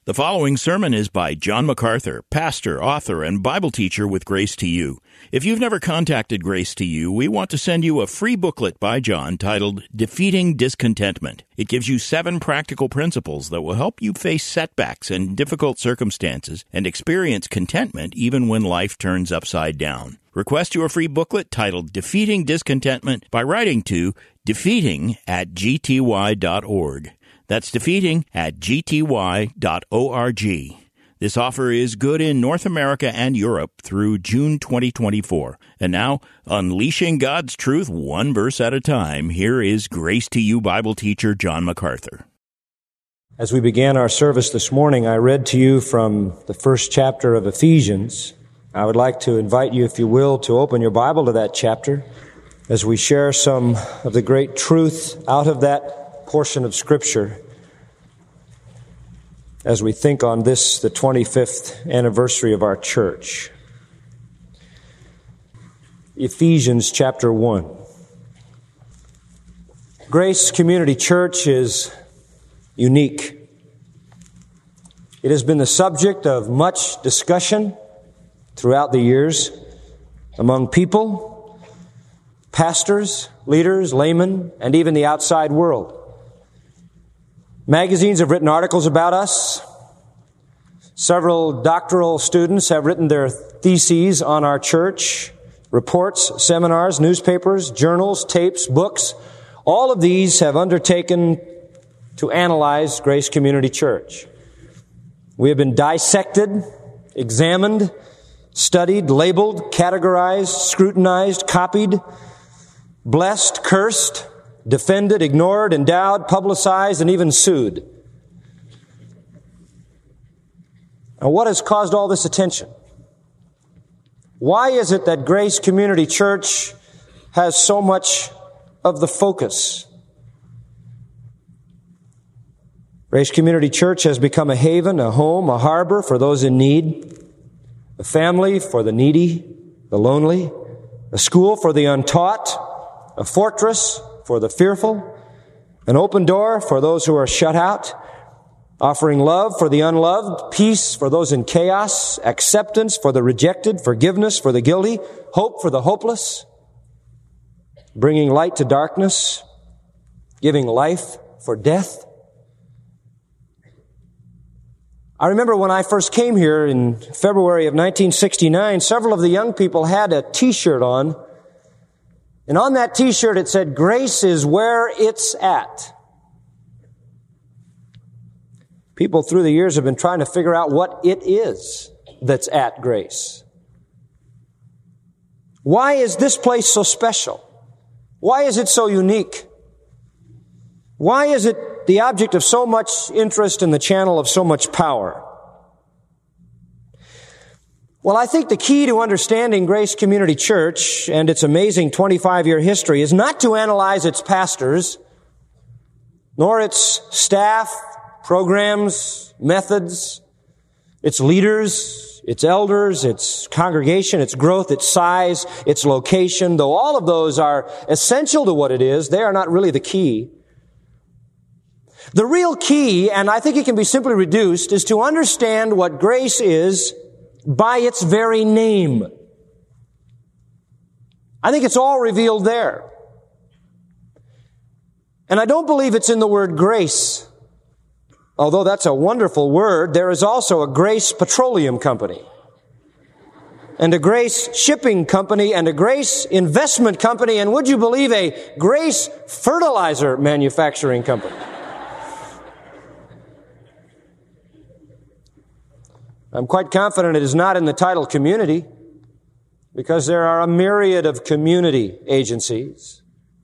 The following sermon is by John MacArthur, pastor, author, and Bible teacher with Grace to You. If you've never contacted Grace to You, we want to send you a free booklet by John titled Defeating Discontentment. It gives you 7 practical principles that will help you face setbacks and difficult circumstances and experience contentment even when life turns upside down. Request your free booklet titled Defeating Discontentment by writing to defeating@gty.org. That's defeating@gty.org. This offer is good in North America and Europe through June 2024. And now, unleashing God's truth one verse at a time, here is Grace to You Bible teacher John MacArthur. As we began our service this morning, I read to you from the first chapter of Ephesians. I would like to invite you, if you will, to open your Bible to that chapter as we share some of the great truth out of that portion of Scripture as we think on this, the 25th anniversary of our church. Ephesians chapter 1. Grace Community Church is unique. It has been the subject of much discussion throughout the years among people, pastors, leaders, laymen, and even the outside world. Magazines have written articles about us. Several doctoral students have written their theses on our church. Reports, seminars, newspapers, journals, tapes, books. All of these have undertaken to analyze Grace Community Church. We have been dissected, examined, studied, labeled, categorized, scrutinized, copied, blessed, cursed, defended, ignored, endowed, publicized, and even sued. Now, what has caused all this attention? Why is it that Grace Community Church has so much of the focus? Grace Community Church has become a haven, a home, a harbor for those in need, a family for the needy, the lonely, a school for the untaught, a fortress for the fearful, an open door for those who are shut out, offering love for the unloved, peace for those in chaos, acceptance for the rejected, forgiveness for the guilty, hope for the hopeless, bringing light to darkness, giving life for death. I remember when I first came here in February of 1969, several of the young people had a T-shirt on. And on that T-shirt it said, "Grace is where it's at." People through the years have been trying to figure out what it is that's at Grace. Why is this place so special? Why is it so unique? Why is it the object of so much interest and the channel of so much power? Well, I think the key to understanding Grace Community Church and its amazing 25-year history is not to analyze its pastors, nor its staff, programs, methods, its leaders, its elders, its congregation, its growth, its size, its location. Though all of those are essential to what it is, they are not really the key. The real key, and I think it can be simply reduced, is to understand what grace is by its very name. I think it's all revealed there. And I don't believe it's in the word grace. Although that's a wonderful word, there is also a Grace Petroleum Company, and a Grace Shipping Company, and a Grace Investment Company, and would you believe a Grace Fertilizer Manufacturing Company. I'm quite confident it is not in the title community, because there are a myriad of community agencies.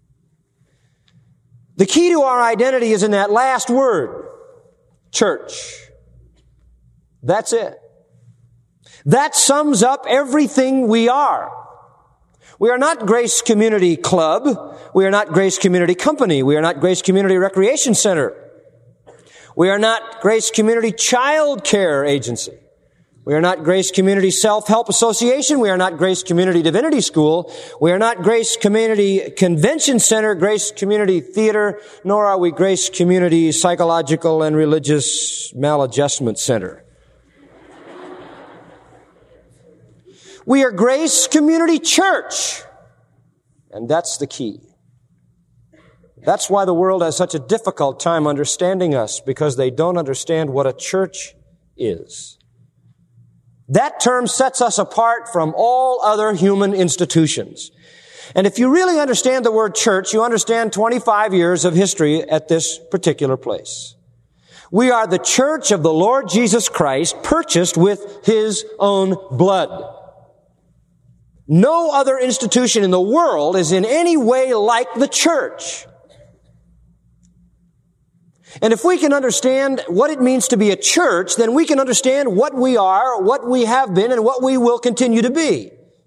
The key to our identity is in that last word, church. That's it. That sums up everything we are. We are not Grace Community Club. We are not Grace Community Company. We are not Grace Community Recreation Center. We are not Grace Community Child Care Agency. We are not Grace Community Self-Help Association. We are not Grace Community Divinity School. We are not Grace Community Convention Center, Grace Community Theater, nor are we Grace Community Psychological and Religious Maladjustment Center. We are Grace Community Church. And that's the key. That's why the world has such a difficult time understanding us, because they don't understand what a church is. That term sets us apart from all other human institutions. And if you really understand the word church, you understand 25 years of history at this particular place. We are the church of the Lord Jesus Christ, purchased with His own blood. No other institution in the world is in any way like the church. And if we can understand what it means to be a church, then we can understand what we are, what we have been, and what we will continue to be.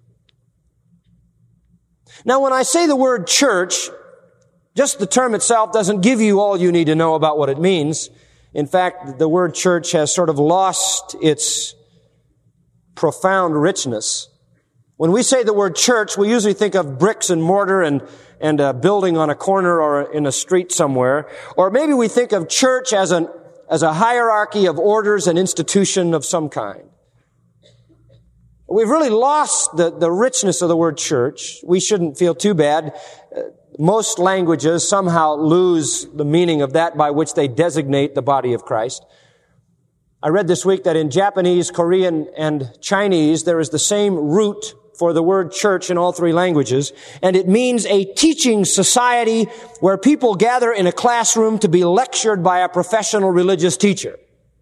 Now, when I say the word church, just the term itself doesn't give you all you need to know about what it means. In fact, the word church has sort of lost its profound richness. When we say the word church, we usually think of bricks and mortar and a building on a corner or in a street somewhere. Or maybe we think of church as a hierarchy of orders and institution of some kind. We've really lost the richness of the word church. We shouldn't feel too bad. Most languages somehow lose the meaning of that by which they designate the body of Christ. I read this week that in Japanese, Korean, and Chinese, there is the same root for the word church in all three languages, and it means a teaching society where people gather in a classroom to be lectured by a professional religious teacher.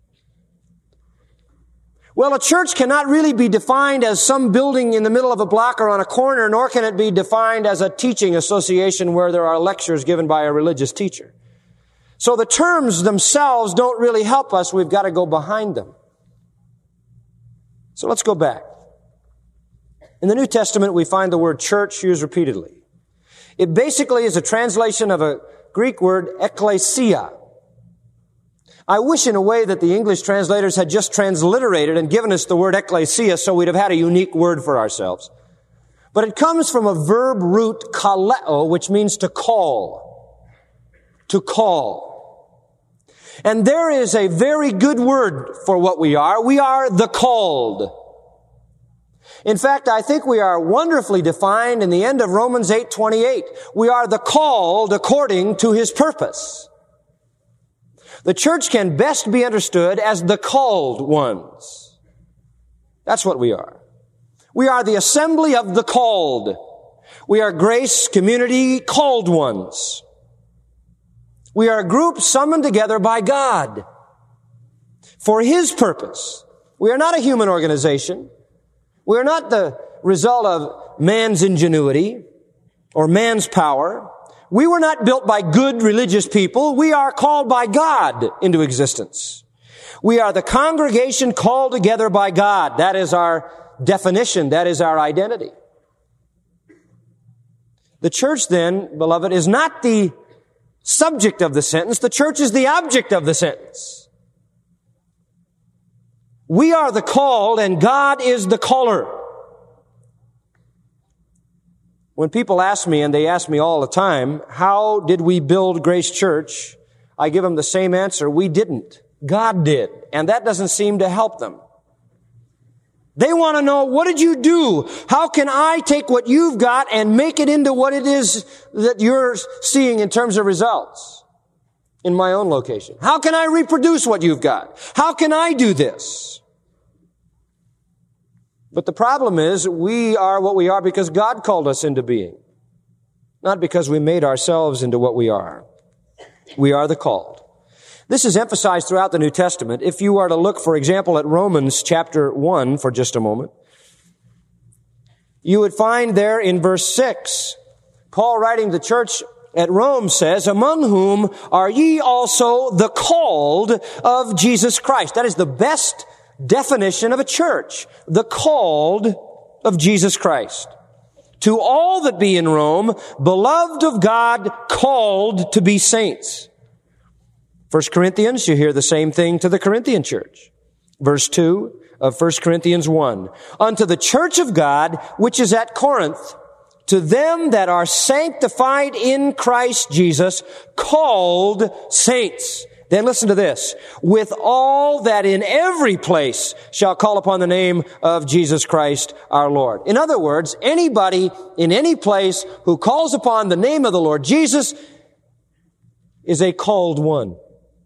Well, a church cannot really be defined as some building in the middle of a block or on a corner, nor can it be defined as a teaching association where there are lectures given by a religious teacher. So the terms themselves don't really help us. We've got to go behind them. So let's go back. In the New Testament, we find the word church used repeatedly. It basically is a translation of a Greek word, ekklesia. I wish in a way that the English translators had just transliterated and given us the word ekklesia so we'd have had a unique word for ourselves. But it comes from a verb root, kaleo, which means to call. To call. And there is a very good word for what we are. We are the called. In fact, I think we are wonderfully defined in the end of Romans 8:28. We are the called according to His purpose. The church can best be understood as the called ones. That's what we are. We are the assembly of the called. We are Grace Community called ones. We are a group summoned together by God for His purpose. We are not a human organization. We are not the result of man's ingenuity or man's power. We were not built by good religious people. We are called by God into existence. We are the congregation called together by God. That is our definition. That is our identity. The church then, beloved, is not the subject of the sentence. The church is the object of the sentence. We are the called and God is the caller. When people ask me, and they ask me all the time, how did we build Grace Church? I give them the same answer. We didn't. God did. And that doesn't seem to help them. They want to know, what did you do? How can I take what you've got and make it into what it is that you're seeing in terms of results in my own location? How can I reproduce what you've got? How can I do this? But the problem is, we are what we are because God called us into being, not because we made ourselves into what we are. We are the called. This is emphasized throughout the New Testament. If you are to look, for example, at Romans chapter 1 for just a moment, you would find there in verse 6, Paul writing to the church at Rome says, among whom are ye also the called of Jesus Christ. That is the best definition of a church. The called of Jesus Christ. To all that be in Rome, beloved of God, called to be saints. 1 Corinthians, you hear the same thing to the Corinthian church. Verse 2, of 1 Corinthians 1. Unto the church of God, which is at Corinth, to them that are sanctified in Christ Jesus, called saints. Then listen to this. With all that in every place shall call upon the name of Jesus Christ our Lord. In other words, anybody in any place who calls upon the name of the Lord Jesus is a called one.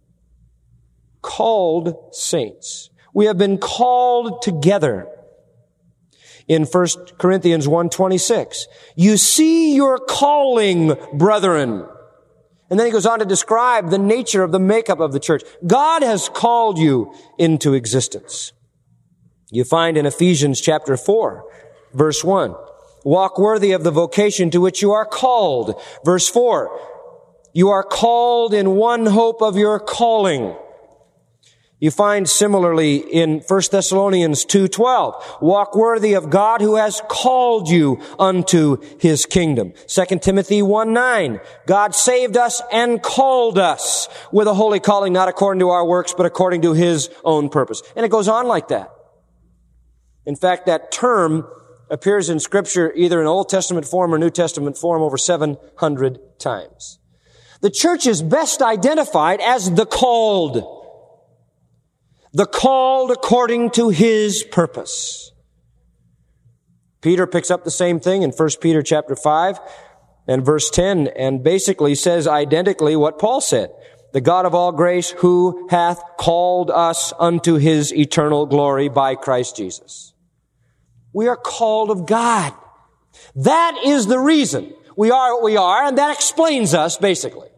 Called saints. We have been called together. In 1 Corinthians 1:26, you see your calling, brethren. And then he goes on to describe the nature of the makeup of the church. God has called you into existence. You find in Ephesians chapter 4, verse 1, walk worthy of the vocation to which you are called. Verse 4, you are called in one hope of your calling. You find similarly in 1 Thessalonians 2:12, walk worthy of God who has called you unto His kingdom. 2 Timothy 1:9, God saved us and called us with a holy calling, not according to our works, but according to His own purpose. And it goes on like that. In fact, that term appears in Scripture either in Old Testament form or New Testament form over 700 times. The church is best identified as the called. The called according to His purpose. Peter picks up the same thing in 1 Peter chapter 5 and verse 10 and basically says identically what Paul said. The God of all grace who hath called us unto His eternal glory by Christ Jesus. We are called of God. That is the reason we are what we are, and that explains us basically.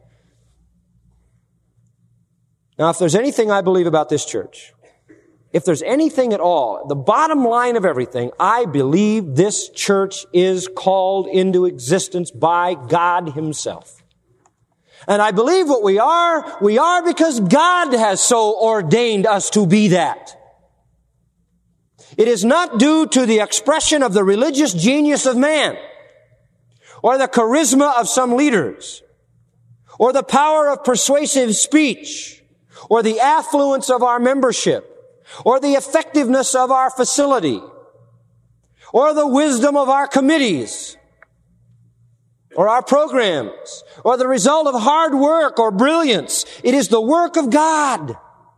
Now, if there's anything I believe about this church, if there's anything at all, the bottom line of everything, I believe this church is called into existence by God Himself. And I believe what we are because God has so ordained us to be that. It is not due to the expression of the religious genius of man, or the charisma of some leaders, or the power of persuasive speech, or the affluence of our membership, or the effectiveness of our facility, or the wisdom of our committees, or our programs, or the result of hard work or brilliance. It is the work of God.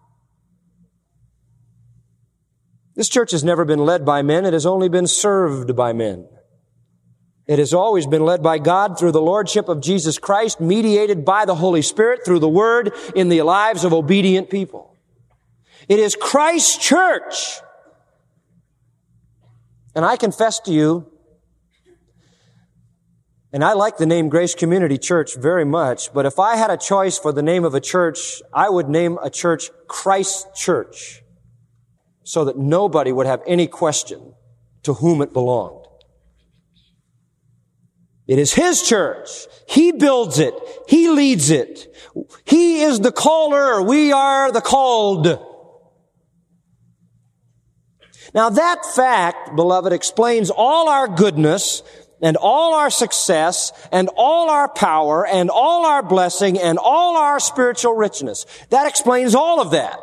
This church has never been led by men. It has only been served by men. It has always been led by God through the lordship of Jesus Christ, mediated by the Holy Spirit through the Word in the lives of obedient people. It is Christ's church. And I confess to you, and I like the name Grace Community Church very much, but if I had a choice for the name of a church, I would name a church Christ Church, so that nobody would have any question to whom it belonged. It is His church. He builds it. He leads it. He is the caller. We are the called. Now that fact, beloved, explains all our goodness and all our success and all our power and all our blessing and all our spiritual richness. That explains all of that.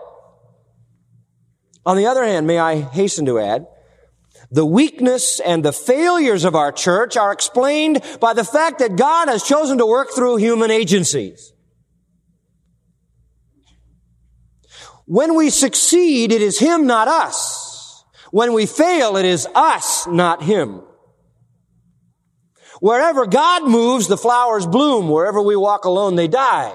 On the other hand, may I hasten to add, the weakness and the failures of our church are explained by the fact that God has chosen to work through human agencies. When we succeed, it is Him, not us. When we fail, it is us, not Him. Wherever God moves, the flowers bloom. Wherever we walk alone, they die.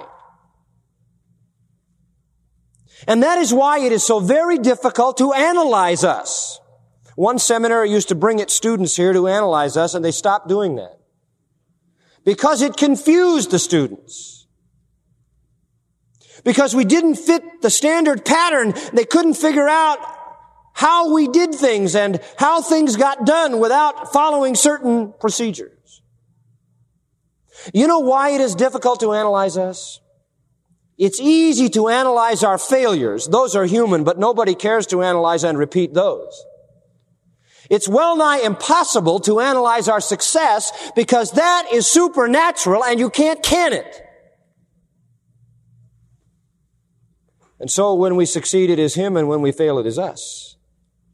And that is why it is so very difficult to analyze us. One seminary used to bring its students here to analyze us, and they stopped doing that. Because it confused the students. Because we didn't fit the standard pattern. They couldn't figure out how we did things and how things got done without following certain procedures. You know why it is difficult to analyze us? It's easy to analyze our failures. Those are human, but nobody cares to analyze and repeat those. It's well nigh impossible to analyze our success because that is supernatural and you can't can it. And so when we succeed, it is Him, and when we fail, it is us.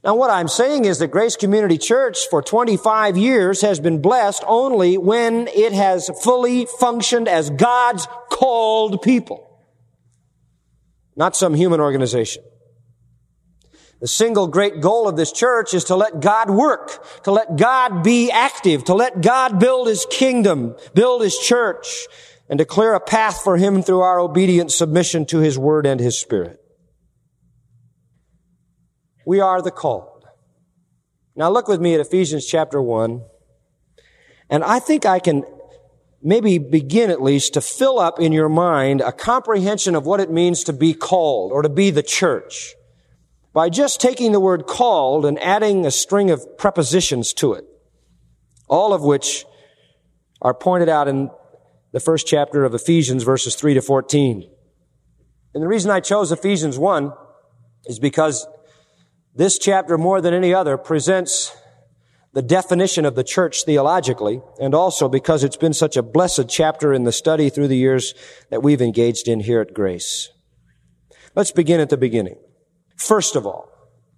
Now, what I'm saying is that Grace Community Church for 25 years has been blessed only when it has fully functioned as God's called people, not some human organization. The single great goal of this church is to let God work, to let God be active, to let God build His kingdom, build His church, and to clear a path for Him through our obedient submission to His Word and His Spirit. We are the called. Now look with me at Ephesians chapter 1, and I think I can maybe begin at least to fill up in your mind a comprehension of what it means to be called or to be the church by just taking the word called and adding a string of prepositions to it, all of which are pointed out in the first chapter of Ephesians, verses 3 to 14. And the reason I chose Ephesians 1 is because this chapter, more than any other, presents the definition of the church theologically, and also because it's been such a blessed chapter in the study through the years that we've engaged in here at Grace. Let's begin at the beginning. First of all,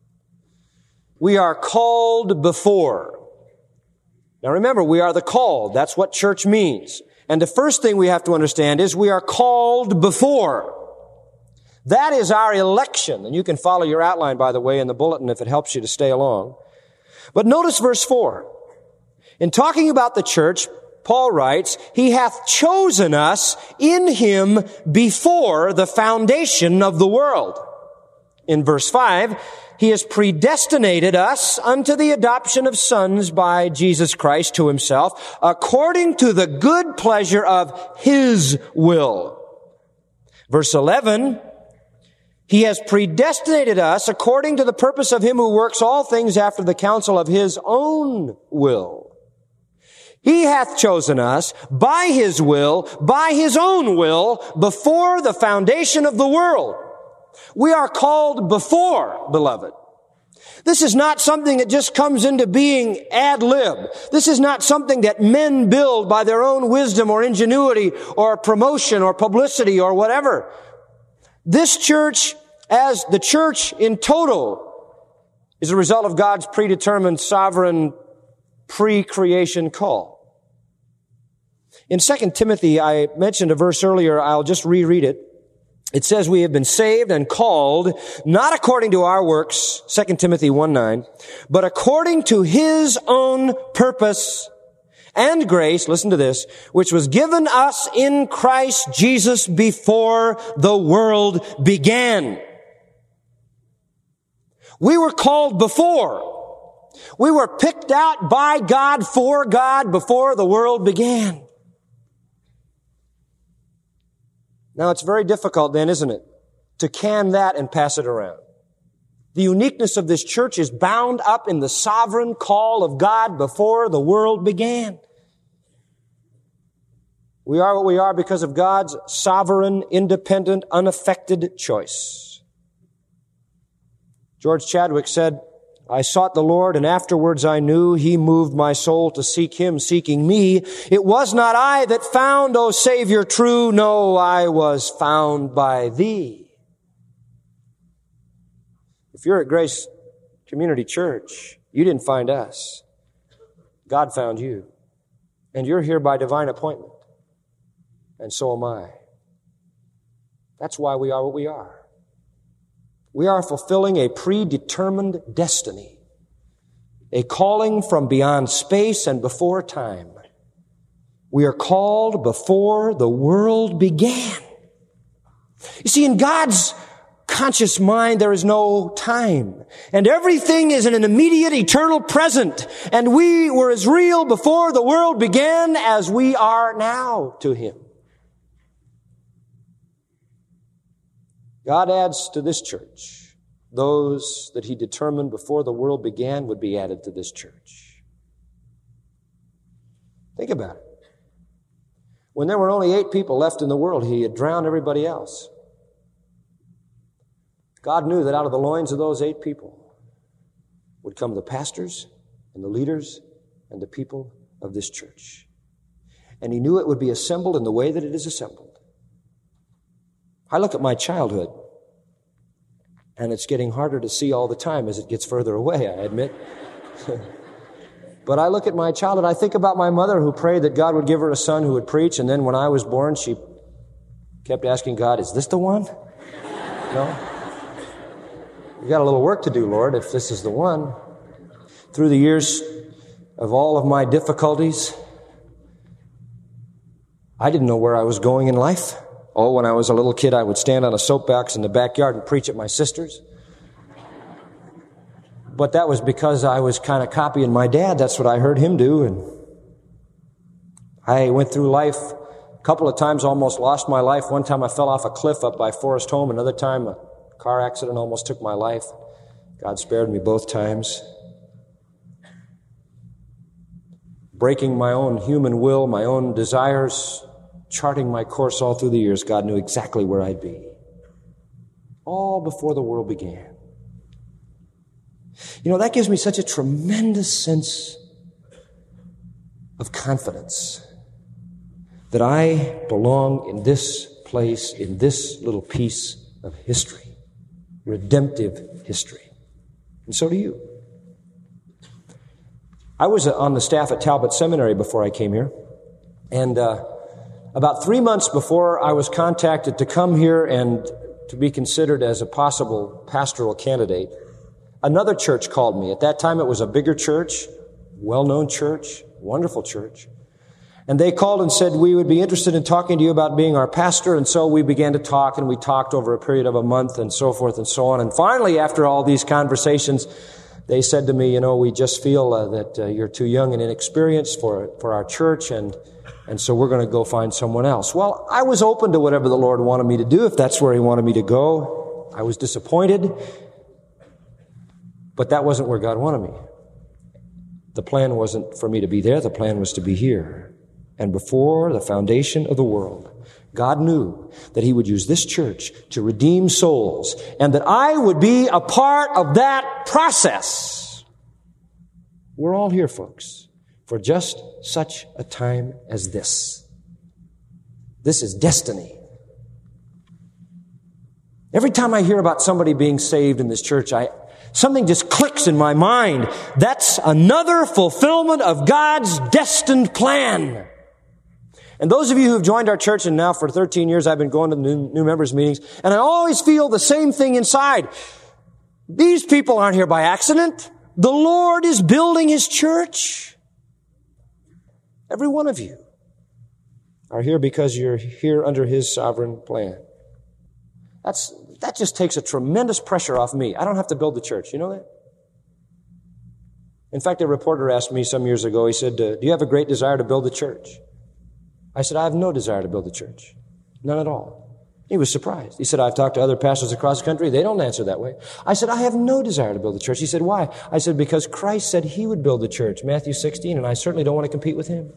we are called before. Now remember, we are the called. That's what church means. And the first thing we have to understand is we are called before. That is our election. And you can follow your outline, by the way, in the bulletin if it helps you to stay along. But notice verse 4. In talking about the church, Paul writes, He hath chosen us in Him before the foundation of the world. In verse 5, He has predestinated us unto the adoption of sons by Jesus Christ to Himself, according to the good pleasure of His will. Verse 11, He has predestinated us according to the purpose of Him who works all things after the counsel of His own will. He hath chosen us by His will, by His own will, before the foundation of the world. We are called before, beloved. This is not something that just comes into being ad lib. This is not something that men build by their own wisdom or ingenuity or promotion or publicity or whatever. This church, as the church in total, is a result of God's predetermined, sovereign, pre-creation call. In 2 Timothy, I mentioned a verse earlier. I'll just reread it. It says, we have been saved and called, not according to our works, 2 Timothy 1:9, but according to His own purpose and grace, listen to this, which was given us in Christ Jesus before the world began. We were called before. We were picked out by God for God before the world began. Now, it's very difficult then, isn't it, to can that and pass it around. The uniqueness of this church is bound up in the sovereign call of God before the world began. We are what we are because of God's sovereign, independent, unaffected choice. George Chadwick said, I sought the Lord, and afterwards I knew He moved my soul to seek Him, seeking me. It was not I that found, O Savior true, no, I was found by Thee. If you're at Grace Community Church, you didn't find us. God found you. And you're here by divine appointment. And so am I. That's why we are what we are. We are fulfilling a predetermined destiny, a calling from beyond space and before time. We are called before the world began. You see, in God's conscious mind, there is no time, and everything is in an immediate, eternal present, and we were as real before the world began as we are now to Him. God adds to this church those that He determined before the world began would be added to this church. Think about it. When there were only 8 people left in the world, He had drowned everybody else. God knew that out of the loins of those 8 people would come the pastors and the leaders and the people of this church. And He knew it would be assembled in the way that it is assembled. I look at my childhood, And it's getting harder to see all the time as it gets further away, I admit. But I look at my child and I think about my mother who prayed that God would give her a son who would preach. And then when I was born, she kept asking God, is this the one? No? We've got a little work to do, Lord, if this is the one. Through the years of all of my difficulties, I didn't know where I was going in life. Oh, when I was a little kid, I would stand on a soapbox in the backyard and preach at my sisters. But that was because I was kind of copying my dad. That's what I heard him do. And I went through life a couple of times, almost lost my life. One time I fell off a cliff up by Forest Home. Another time a car accident almost took my life. God spared me both times. Breaking my own human will, my own desires, charting my course all through the years, God knew exactly where I'd be. All before the world began. You know, that gives me such a tremendous sense of confidence that I belong in this place, in this little piece of history, redemptive history. And so do you. I was on the staff at Talbot Seminary before I came here, and about 3 months before I was contacted to come here and to be considered as a possible pastoral candidate, another church called me. At that time, it was a bigger church, well-known church, wonderful church. And they called and said, we would be interested in talking to you about being our pastor. And so we began to talk, and we talked over a period of a month and so forth and so on. And finally, after all these conversations, they said to me, you know, we just feel that you're too young and inexperienced for our church, and so we're going to go find someone else. Well, I was open to whatever the Lord wanted me to do, if that's where He wanted me to go. I was disappointed, but that wasn't where God wanted me. The plan wasn't for me to be there. The plan was to be here. And before the foundation of the world, God knew that He would use this church to redeem souls, and that I would be a part of that process. We're all here, folks, for just such a time as this. This is destiny. Every time I hear about somebody being saved in this church, something just clicks in my mind. That's another fulfillment of God's destined plan. And those of you who have joined our church, and now for 13 years I've been going to new members meetings, and I always feel the same thing inside. These people aren't here by accident. The Lord is building His church. Every one of you are here because you're here under His sovereign plan. That just takes a tremendous pressure off me. I don't have to build the church. You know that? In fact, a reporter asked me some years ago, he said, do you have a great desire to build the church? I said, I have no desire to build the church. None at all. He was surprised. He said, I've talked to other pastors across the country. They don't answer that way. I said, I have no desire to build the church. He said, why? I said, because Christ said He would build the church, Matthew 16, and I certainly don't want to compete with Him.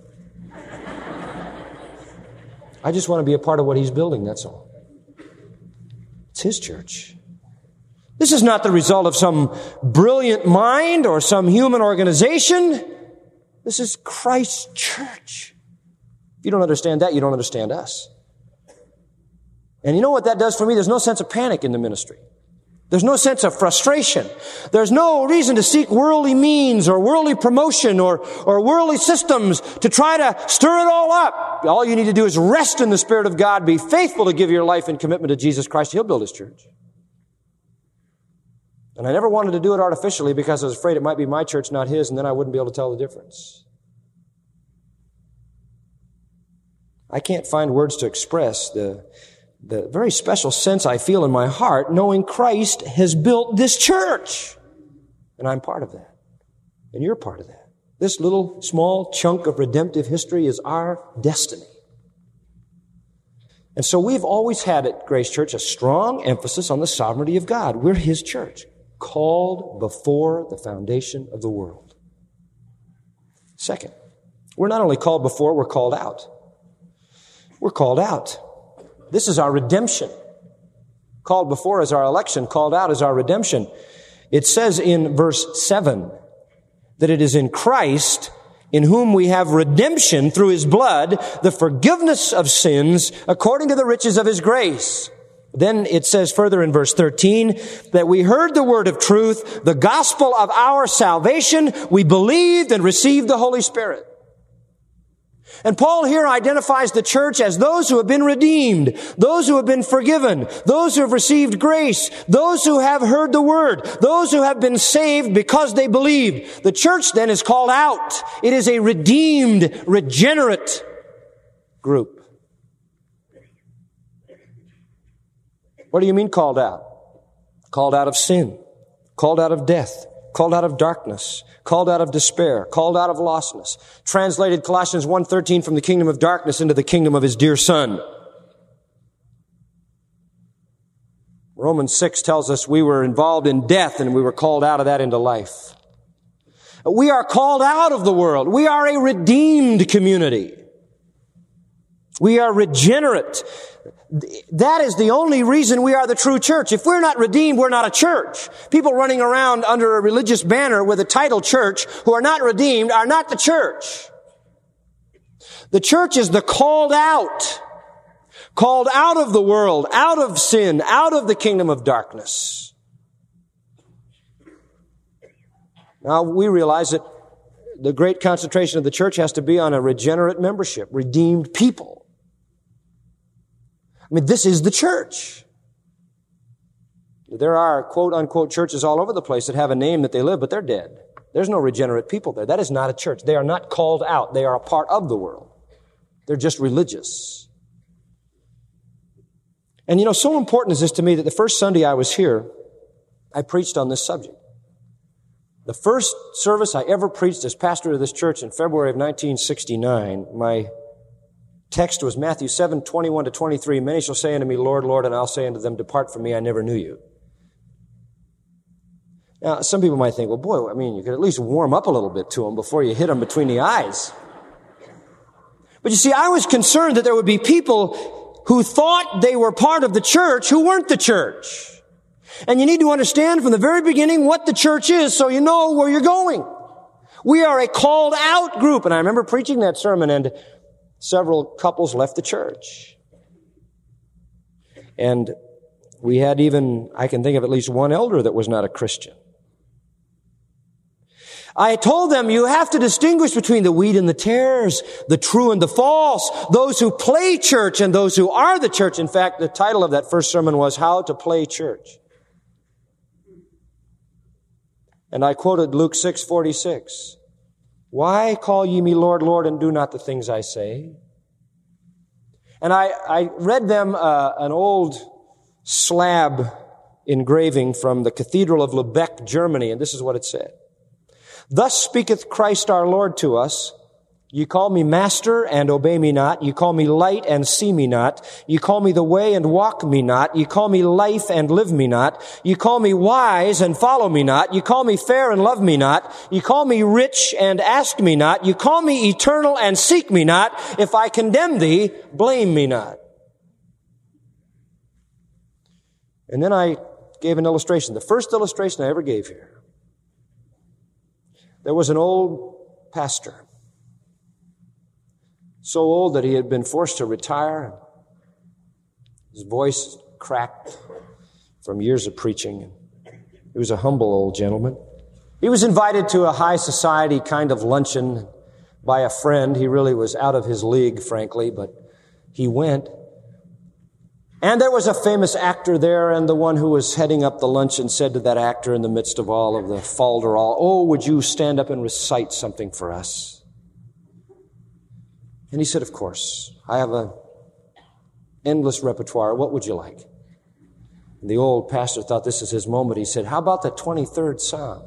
I just want to be a part of what He's building, that's all. It's His church. This is not the result of some brilliant mind or some human organization. This is Christ's church. If you don't understand that, you don't understand us. And you know what that does for me? There's no sense of panic in the ministry. There's no sense of frustration. There's no reason to seek worldly means or worldly promotion or worldly systems to try to stir it all up. All you need to do is rest in the Spirit of God, be faithful to give your life in commitment to Jesus Christ. He'll build His church. And I never wanted to do it artificially because I was afraid it might be my church, not His, and then I wouldn't be able to tell the difference. I can't find words to express the very special sense I feel in my heart knowing Christ has built this church. And I'm part of that. And you're part of that. This little small chunk of redemptive history is our destiny. And so we've always had at Grace Church a strong emphasis on the sovereignty of God. We're His church, called before the foundation of the world. Second, we're not only called before, we're called out. We're called out. This is our redemption. Called before is our election. Called out is our redemption. It says in verse 7 that it is in Christ in whom we have redemption through His blood, the forgiveness of sins according to the riches of His grace. Then it says further in verse 13 that we heard the word of truth, the gospel of our salvation. We believed and received the Holy Spirit. And Paul here identifies the church as those who have been redeemed, those who have been forgiven, those who have received grace, those who have heard the word, those who have been saved because they believed. The church then is called out. It is a redeemed, regenerate group. What do you mean called out? Called out of sin, called out of death, called out of darkness, called out of despair, called out of lostness. Translated Colossians 1:13 from the kingdom of darkness into the kingdom of his dear Son. Romans 6 tells us we were involved in death and we were called out of that into life. We are called out of the world. We are a redeemed community. We are regenerate. That is the only reason we are the true church. If we're not redeemed, we're not a church. People running around under a religious banner with a title church who are not redeemed are not the church. The church is the called out of the world, out of sin, out of the kingdom of darkness. Now we realize that the great concentration of the church has to be on a regenerate membership, redeemed people. I mean, this is the church. There are quote-unquote churches all over the place that have a name that they live, but they're dead. There's no regenerate people there. That is not a church. They are not called out. They are a part of the world. They're just religious. And you know, so important is this to me that the first Sunday I was here, I preached on this subject. The first service I ever preached as pastor of this church in February of 1969, my text was Matthew 7:21-23. Many shall say unto me, Lord, Lord, and I'll say unto them, depart from me, I never knew you. Now, some people might think, well, boy, I mean, you could at least warm up a little bit to them before you hit them between the eyes. But you see, I was concerned that there would be people who thought they were part of the church who weren't the church. And you need to understand from the very beginning what the church is so you know where you're going. We are a called out group. And I remember preaching that sermon and several couples left the church. And we had I can think of at least one elder that was not a Christian. I told them you have to distinguish between the wheat and the tares, the true and the false, those who play church and those who are the church. In fact, the title of that first sermon was How to Play Church. And I quoted Luke 6:46. Why call ye me Lord, Lord, and do not the things I say? And I read them an old slab engraving from the Cathedral of Lübeck, Germany, and this is what it said. Thus speaketh Christ our Lord to us, ye call me master and obey me not. Ye call me light and see me not. Ye call me the way and walk me not. Ye call me life and live me not. Ye call me wise and follow me not. Ye call me fair and love me not. Ye call me rich and ask me not. Ye call me eternal and seek me not. If I condemn thee, blame me not. And then I gave an illustration, the first illustration I ever gave here. There was an old pastor, so old that he had been forced to retire. His voice cracked from years of preaching. He was a humble old gentleman. He was invited to a high society kind of luncheon by a friend. He really was out of his league, frankly, but he went. And there was a famous actor there, and the one who was heading up the luncheon said to that actor in the midst of all of the falderall, oh, would you stand up and recite something for us? And he said, of course, I have an endless repertoire. What would you like? And the old pastor thought this is his moment. He said, how about the 23rd Psalm?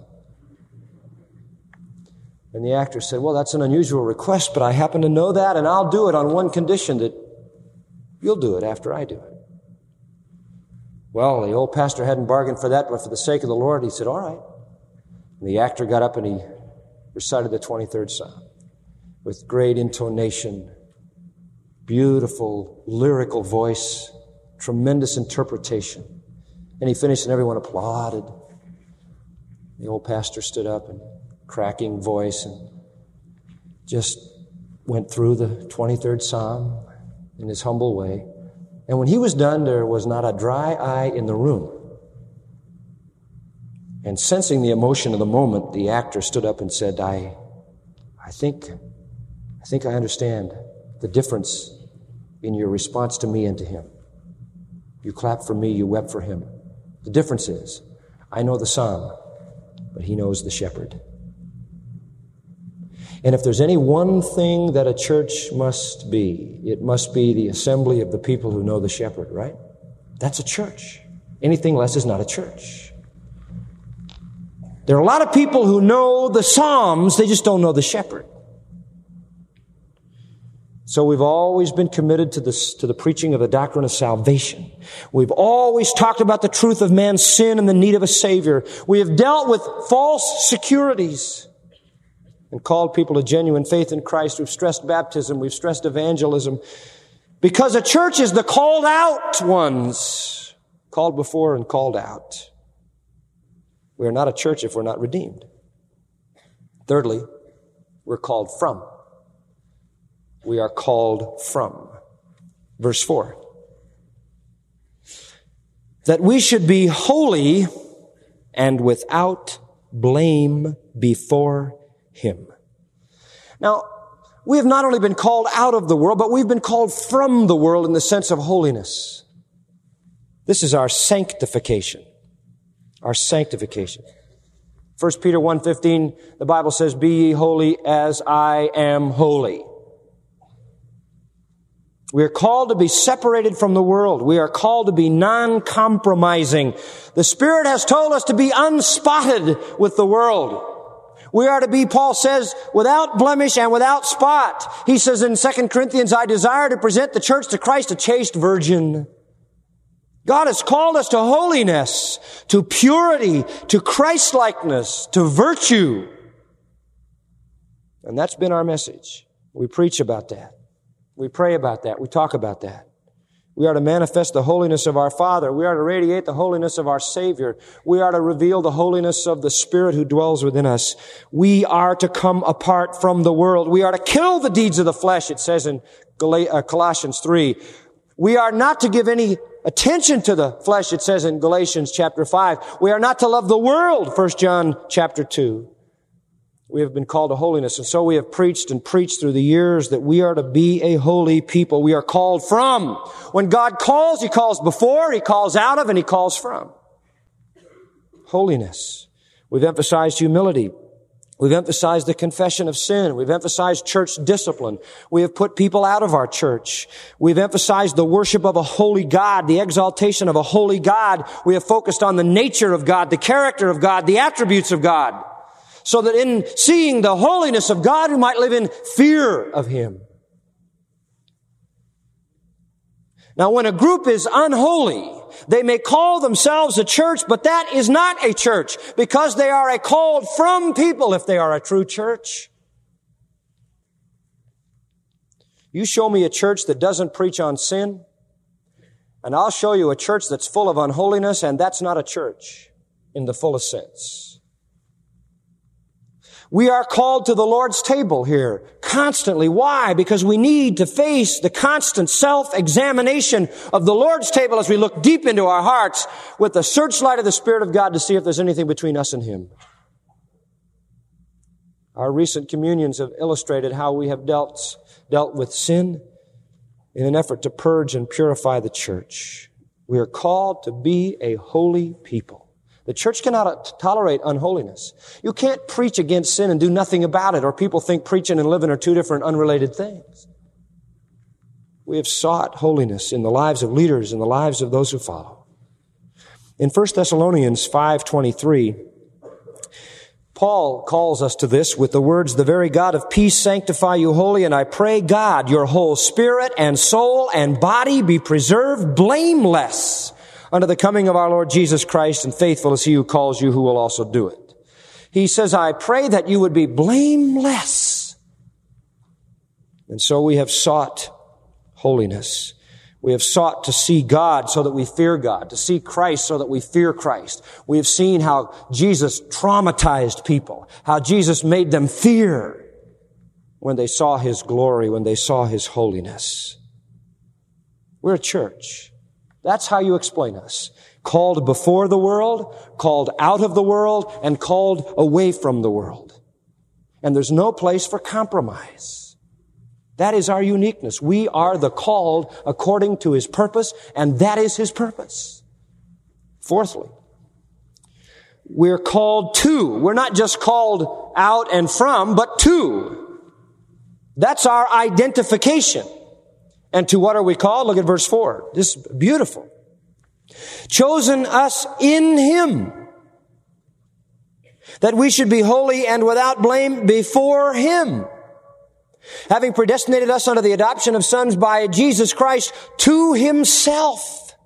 And the actor said, well, that's an unusual request, but I happen to know that, and I'll do it on one condition, that you'll do it after I do it. Well, the old pastor hadn't bargained for that, but for the sake of the Lord, he said, all right. And the actor got up and he recited the 23rd Psalm with great intonation, beautiful lyrical voice, tremendous interpretation. And he finished and everyone applauded. The old pastor stood up and cracking voice and just went through the 23rd Psalm in his humble way. And when he was done, there was not a dry eye in the room. And sensing the emotion of the moment, the actor stood up and said, I think I understand the difference in your response to me and to him. You clapped for me, you wept for him. The difference is, I know the song, but he knows the shepherd. And if there's any one thing that a church must be, it must be the assembly of the people who know the shepherd, right? That's a church. Anything less is not a church. There are a lot of people who know the Psalms, they just don't know the shepherd. So we've always been committed to the preaching of the doctrine of salvation. We've always talked about the truth of man's sin and the need of a Savior. We have dealt with false securities and called people to genuine faith in Christ. We've stressed baptism. We've stressed evangelism. Because a church is the called out ones. Called before and called out. We are not a church if we're not redeemed. Thirdly, we're called from. We are called from. Verse 4. That we should be holy and without blame before Him. Now, we have not only been called out of the world, but we've been called from the world in the sense of holiness. This is our sanctification. Our sanctification. 1 Peter 1:15, the Bible says, "Be ye holy as I am holy." We are called to be separated from the world. We are called to be non-compromising. The Spirit has told us to be unspotted with the world. We are to be, Paul says, without blemish and without spot. He says in 2 Corinthians, "I desire to present the church to Christ a chaste virgin." God has called us to holiness, to purity, to Christ-likeness, to virtue. And that's been our message. We preach about that. We pray about that. We talk about that. We are to manifest the holiness of our Father. We are to radiate the holiness of our Savior. We are to reveal the holiness of the Spirit who dwells within us. We are to come apart from the world. We are to kill the deeds of the flesh, it says in Colossians 3. We are not to give any attention to the flesh, it says in Galatians chapter 5. We are not to love the world, 1 John chapter 2. We have been called to holiness, and so we have preached and preached through the years that we are to be a holy people. We are called from. When God calls, He calls before, He calls out of, and He calls from. Holiness. We've emphasized humility. We've emphasized the confession of sin. We've emphasized church discipline. We have put people out of our church. We've emphasized the worship of a holy God, the exaltation of a holy God. We have focused on the nature of God, the character of God, the attributes of God, so that in seeing the holiness of God, we might live in fear of Him. Now, when a group is unholy, they may call themselves a church, but that is not a church, because they are a called from people if they are a true church. You show me a church that doesn't preach on sin, and I'll show you a church that's full of unholiness, and that's not a church in the fullest sense. We are called to the Lord's table here constantly. Why? Because we need to face the constant self-examination of the Lord's table as we look deep into our hearts with the searchlight of the Spirit of God to see if there's anything between us and Him. Our recent communions have illustrated how we have dealt with sin in an effort to purge and purify the church. We are called to be a holy people. The church cannot tolerate unholiness. You can't preach against sin and do nothing about it, or people think preaching and living are two different unrelated things. We have sought holiness in the lives of leaders, in the lives of those who follow. In 1 Thessalonians 5:23, Paul calls us to this with the words, "The very God of peace sanctify you wholly, and I pray God, your whole spirit and soul and body be preserved blameless unto the coming of our Lord Jesus Christ, and faithful is He who calls you, who will also do it." He says, I pray that you would be blameless. And so we have sought holiness. We have sought to see God so that we fear God, to see Christ so that we fear Christ. We have seen how Jesus traumatized people, how Jesus made them fear when they saw His glory, when they saw His holiness. We're a church. That's how you explain us. Called before the world, called out of the world, and called away from the world. And there's no place for compromise. That is our uniqueness. We are the called according to His purpose, and that is His purpose. Fourthly, we're called to. We're not just called out and from, but to. That's our identification. And to what are we called? Look at verse 4. This is beautiful. Chosen us in Him, that we should be holy and without blame before Him, having predestinated us unto the adoption of sons by Jesus Christ to Himself.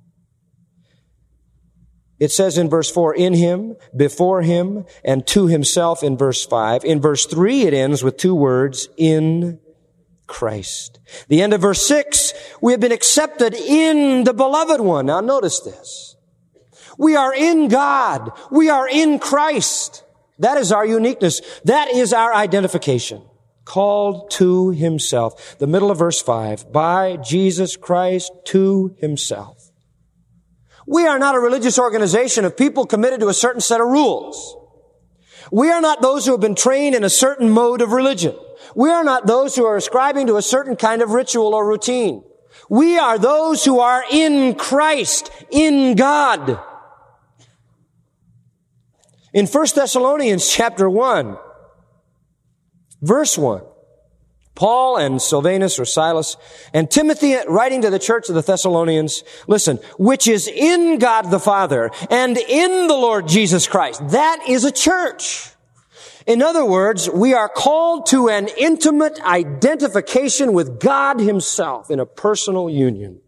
It says in verse 4, in Him, before Him, and to Himself in verse 5. In verse 3, it ends with two words, in Christ. The end of verse 6, we have been accepted in the Beloved One. Now notice this. We are in God. We are in Christ. That is our uniqueness. That is our identification. Called to Himself. The middle of verse 5, by Jesus Christ to Himself. We are not a religious organization of people committed to a certain set of rules. We are not those who have been trained in a certain mode of religion. We are not those who are ascribing to a certain kind of ritual or routine. We are those who are in Christ, in God. In 1 Thessalonians chapter 1, verse 1, Paul and Silvanus or Silas and Timothy writing to the church of the Thessalonians, listen, which is in God the Father and in the Lord Jesus Christ. That is a church. In other words, we are called to an intimate identification with God Himself in a personal union.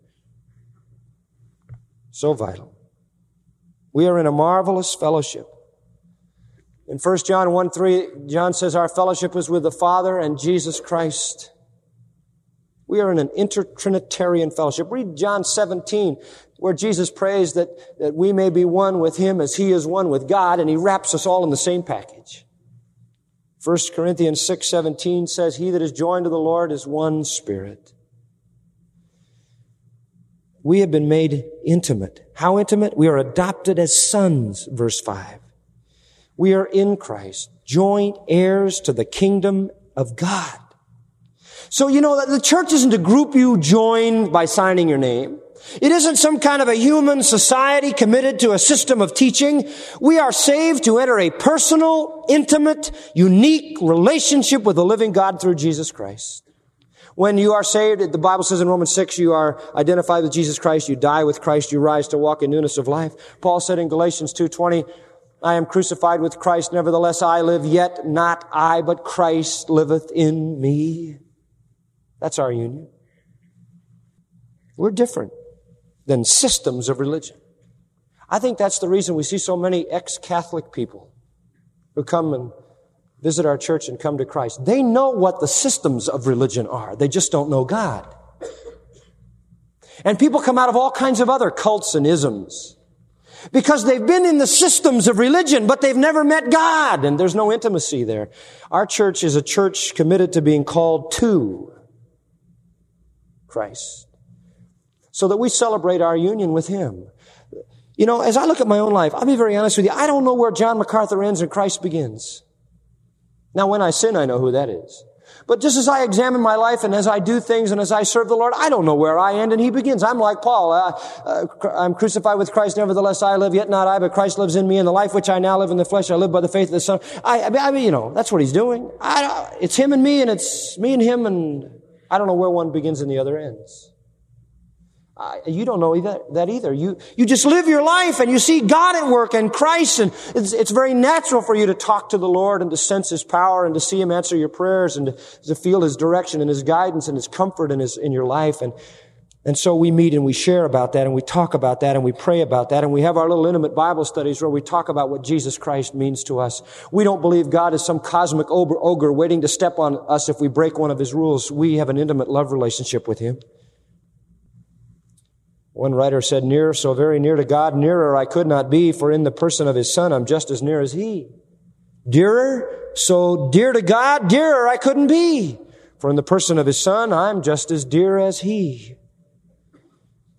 So vital. We are in a marvelous fellowship. In 1 John 1:3, John says our fellowship is with the Father and Jesus Christ. We are in an intertrinitarian fellowship. Read John 17, where Jesus prays that we may be one with Him as He is one with God, and He wraps us all in the same package. 1 Corinthians 6:17 says, he that is joined to the Lord is one spirit. We have been made intimate. How intimate? We are adopted as sons, verse 5. We are in Christ, joint heirs to the kingdom of God. So, the church isn't a group you join by signing your name. It isn't some kind of a human society committed to a system of teaching. We are saved to enter a personal, intimate, unique relationship with the living God through Jesus Christ. When you are saved, the Bible says in Romans 6, you are identified with Jesus Christ, you die with Christ, you rise to walk in newness of life. Paul said in Galatians 2:20, I am crucified with Christ, nevertheless I live, yet not I, but Christ liveth in me. That's our union. We're different than systems of religion. I think that's the reason we see so many ex-Catholic people who come and visit our church and come to Christ. They know what the systems of religion are. They just don't know God. And people come out of all kinds of other cults and isms because they've been in the systems of religion, but they've never met God, and there's no intimacy there. Our church is a church committed to being called to Christ, so that we celebrate our union with Him. As I look at my own life, I'll be very honest with you, I don't know where John MacArthur ends and Christ begins. Now, when I sin, I know who that is. But just as I examine my life and as I do things and as I serve the Lord, I don't know where I end and He begins. I'm like Paul. I'm crucified with Christ, nevertheless I live, yet not I, but Christ lives in me. And the life which I now live in the flesh, I live by the faith of the Son. That's what He's doing. It's Him and me, and it's me and Him, and I don't know where one begins and the other ends. You don't know that either. You just live your life and you see God at work and Christ, and it's very natural for you to talk to the Lord and to sense His power and to see Him answer your prayers and to feel His direction and His guidance and His comfort in your life. And so we meet and we share about that and we talk about that and we pray about that and we have our little intimate Bible studies where we talk about what Jesus Christ means to us. We don't believe God is some cosmic ogre waiting to step on us if we break one of His rules. We have an intimate love relationship with Him. One writer said, near, so very near to God, nearer I could not be, for in the person of His Son I'm just as near as He. Dearer, so dear to God, dearer I couldn't be, for in the person of His Son I'm just as dear as He.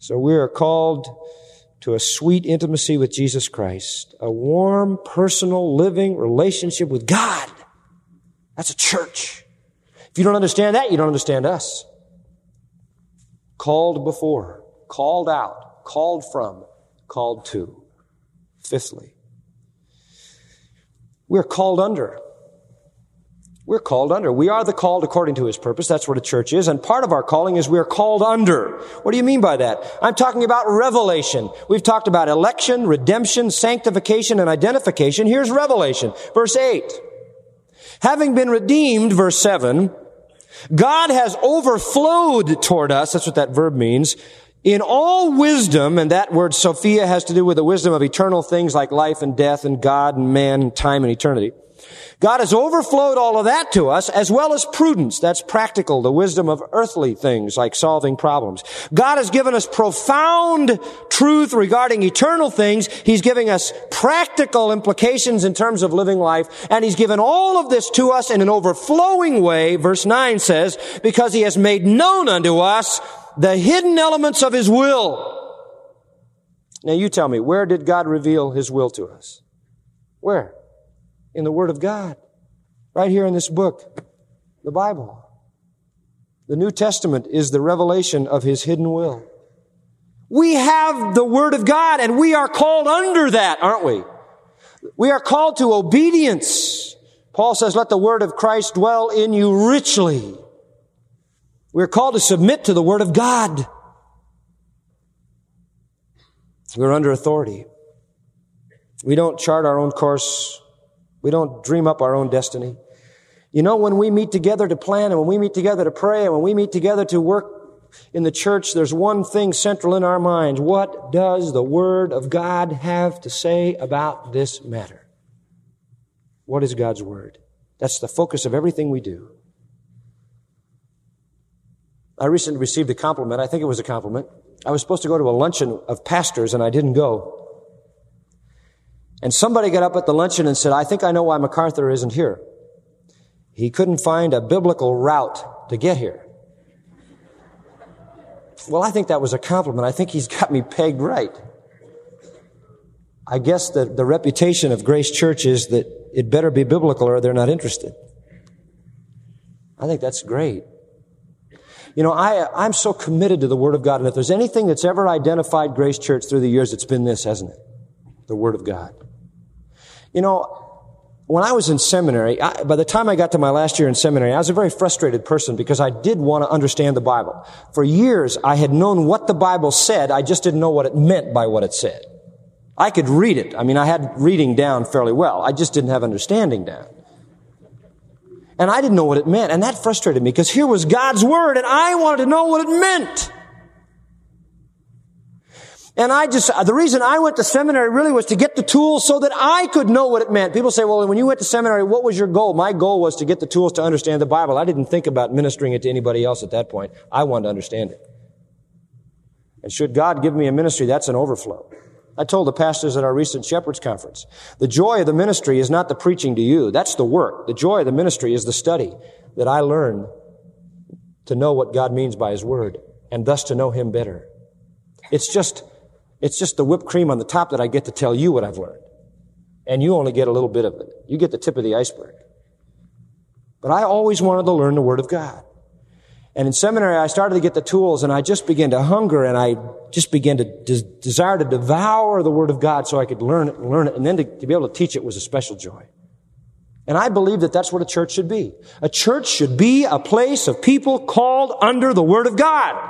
So we are called to a sweet intimacy with Jesus Christ, a warm, personal, living relationship with God. That's a church. If you don't understand that, you don't understand us. Called before, called out, called from, called to. Fifthly, we're called under. We're called under. We are the called according to His purpose. That's what a church is. And part of our calling is we're called under. What do you mean by that? I'm talking about revelation. We've talked about election, redemption, sanctification, and identification. Here's revelation. Verse 8. Having been redeemed, verse 7, God has overflowed toward us, that's what that verb means, in all wisdom, and that word Sophia has to do with the wisdom of eternal things like life and death and God and man and time and eternity. God has overflowed all of that to us, as well as prudence. That's practical, the wisdom of earthly things like solving problems. God has given us profound truth regarding eternal things. He's giving us practical implications in terms of living life. And He's given all of this to us in an overflowing way, verse 9 says, because He has made known unto us the hidden elements of His will. Now you tell me, where did God reveal His will to us? Where? In the Word of God. Right here in this book, the Bible. The New Testament is the revelation of His hidden will. We have the Word of God, and we are called under that, aren't we? We are called to obedience. Paul says, let the Word of Christ dwell in you richly. We're called to submit to the Word of God. We're under authority. We don't chart our own course. We don't dream up our own destiny. You know, when we meet together to plan, and when we meet together to pray, and when we meet together to work in the church, there's one thing central in our minds. What does the Word of God have to say about this matter? What is God's Word? That's the focus of everything we do. I recently received a compliment. I think it was a compliment. I was supposed to go to a luncheon of pastors, and I didn't go. And somebody got up at the luncheon and said, I think I know why MacArthur isn't here. He couldn't find a biblical route to get here. Well, I think that was a compliment. I think he's got me pegged right. I guess that the reputation of Grace Church is that it better be biblical or they're not interested. I think that's great. You know, I'm so committed to the Word of God, and if there's anything that's ever identified Grace Church through the years, it's been this, hasn't it? The Word of God. You know, when I was in seminary, by the time I got to my last year in seminary, I was a very frustrated person because I did want to understand the Bible. For years, I had known what the Bible said, I just didn't know what it meant by what it said. I could read it. I mean, I had reading down fairly well. I just didn't have understanding down. And I didn't know what it meant, and that frustrated me because here was God's Word, and I wanted to know what it meant. And the reason I went to seminary really was to get the tools so that I could know what it meant. People say, well, when you went to seminary, what was your goal? My goal was to get the tools to understand the Bible. I didn't think about ministering it to anybody else at that point. I wanted to understand it. And should God give me a ministry, that's an overflow. I told the pastors at our recent Shepherds Conference, the joy of the ministry is not the preaching to you. That's the work. The joy of the ministry is the study that I learn to know what God means by His Word and thus to know Him better. It's just the whipped cream on the top that I get to tell you what I've learned. And you only get a little bit of it. You get the tip of the iceberg. But I always wanted to learn the Word of God. And in seminary, I started to get the tools, and I just began to hunger, and I just began to desire to devour the Word of God so I could learn it, and then to be able to teach it was a special joy. And I believe that that's what a church should be. A church should be a place of people called under the Word of God.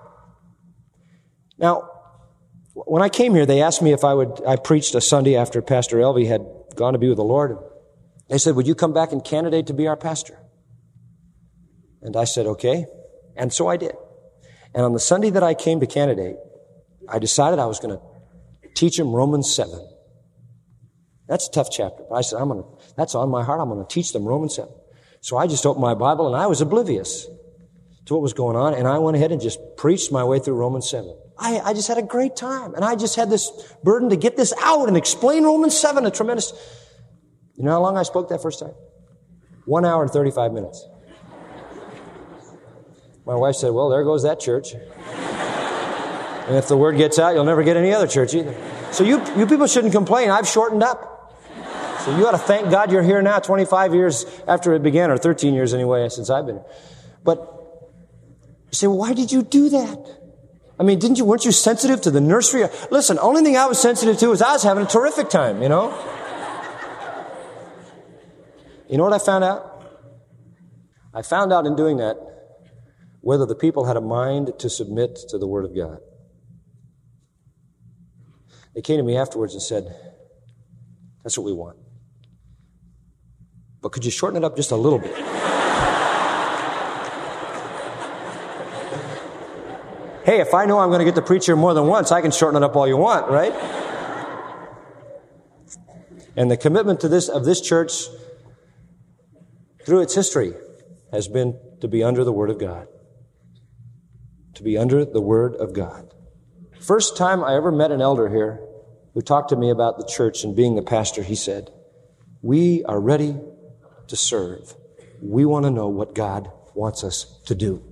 Now, when I came here, they asked me if I preached a Sunday after Pastor Elvie had gone to be with the Lord. They said, would you come back and candidate to be our pastor? And I said, okay. And so I did. And on the Sunday that I came to candidate, I decided I was going to teach them Romans 7. That's a tough chapter. But I said, that's on my heart. I'm going to teach them Romans 7. So I just opened my Bible, and I was oblivious to what was going on, and I went ahead and just preached my way through Romans 7. I just had a great time, and I just had this burden to get this out and explain Romans 7, a tremendous... You know how long I spoke that first time? 1 hour and 35 minutes. My wife said, well, there goes that church. And if the word gets out, you'll never get any other church either. So you people shouldn't complain. I've shortened up. So you ought to thank God you're here now, 25 years after it began, or 13 years anyway, since I've been here. But you say, well, why did you do that? I mean, weren't you sensitive to the nursery? Listen, only thing I was sensitive to was I was having a terrific time, you know? You know what I found out? I found out in doing that whether the people had a mind to submit to the Word of God. They came to me afterwards and said, that's what we want. But could you shorten it up just a little bit? Hey, if I know I'm going to get to preach here more than once, I can shorten it up all you want, right? And the commitment of this church through its history has been to be under the Word of God. To be under the Word of God. First time I ever met an elder here who talked to me about the church and being the pastor, he said, we are ready to serve. We want to know what God wants us to do.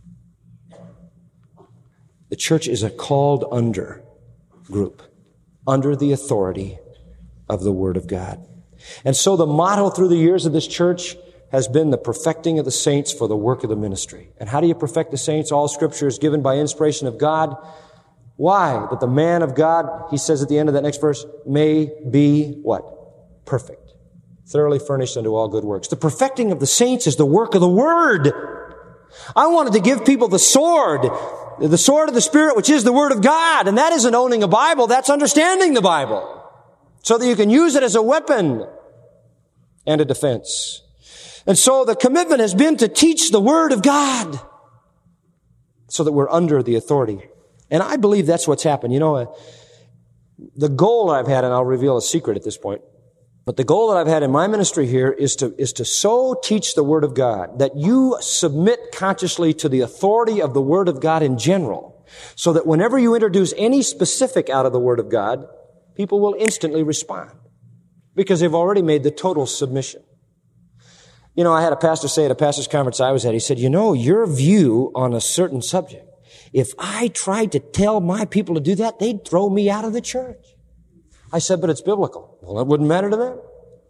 The church is a called under group, under the authority of the Word of God. And so the motto through the years of this church has been the perfecting of the saints for the work of the ministry. And how do you perfect the saints? All Scripture is given by inspiration of God. Why? That the man of God, he says at the end of that next verse, may be what? Perfect. Thoroughly furnished unto all good works. The perfecting of the saints is the work of the Word. I wanted to give people the sword of the Spirit, which is the Word of God. And that isn't owning a Bible, that's understanding the Bible. So that you can use it as a weapon and a defense. And so the commitment has been to teach the Word of God so that we're under the authority. And I believe that's what's happened. You know, the goal I've had, and I'll reveal a secret at this point, but the goal that I've had in my ministry here is to so teach the Word of God that you submit consciously to the authority of the Word of God in general, so that whenever you introduce any specific out of the Word of God, people will instantly respond because they've already made the total submission. You know, I had a pastor say at a pastor's conference I was at, he said, you know, your view on a certain subject, if I tried to tell my people to do that, they'd throw me out of the church. I said, but it's biblical. Well, it wouldn't matter to them.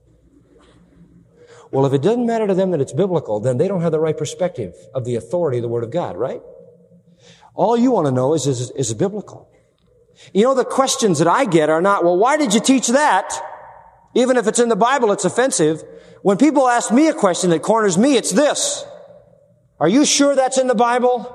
Well, if it doesn't matter to them that it's biblical, then they don't have the right perspective of the authority of the Word of God, right? All you want to know is it biblical? You know, the questions that I get are not, well, why did you teach that? Even if it's in the Bible, it's offensive. When people ask me a question that corners me, it's this. Are you sure that's in the Bible?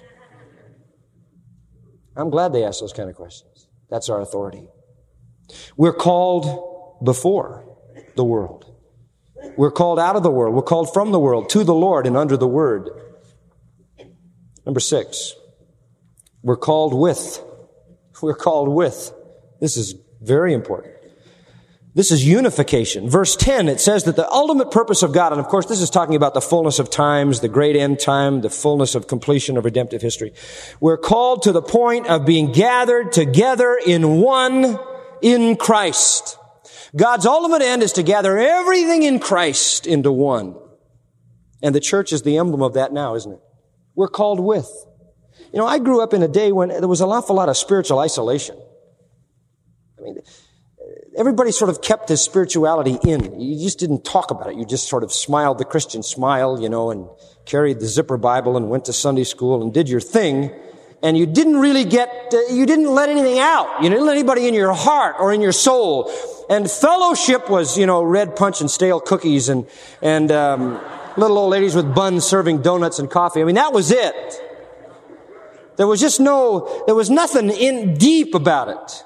I'm glad they ask those kind of questions. That's our authority. We're called before the world. We're called out of the world. We're called from the world to the Lord and under the Word. Number 6, we're called with. We're called with. This is very important. This is unification. Verse 10, it says that the ultimate purpose of God, and of course this is talking about the fullness of times, the great end time, the fullness of completion of redemptive history. We're called to the point of being gathered together in one in Christ. God's ultimate end is to gather everything in Christ into one. And the church is the emblem of that now, isn't it? We're called with. You know, I grew up in a day when there was an awful lot of spiritual isolation. I mean, everybody sort of kept this spirituality in. You just didn't talk about it. You just sort of smiled the Christian smile, you know, and carried the zipper Bible and went to Sunday school and did your thing. And you didn't really you didn't let anything out. You didn't let anybody in your heart or in your soul. And fellowship was, you know, red punch and stale cookies and little old ladies with buns serving donuts and coffee. I mean, that was it. There was nothing in deep about it.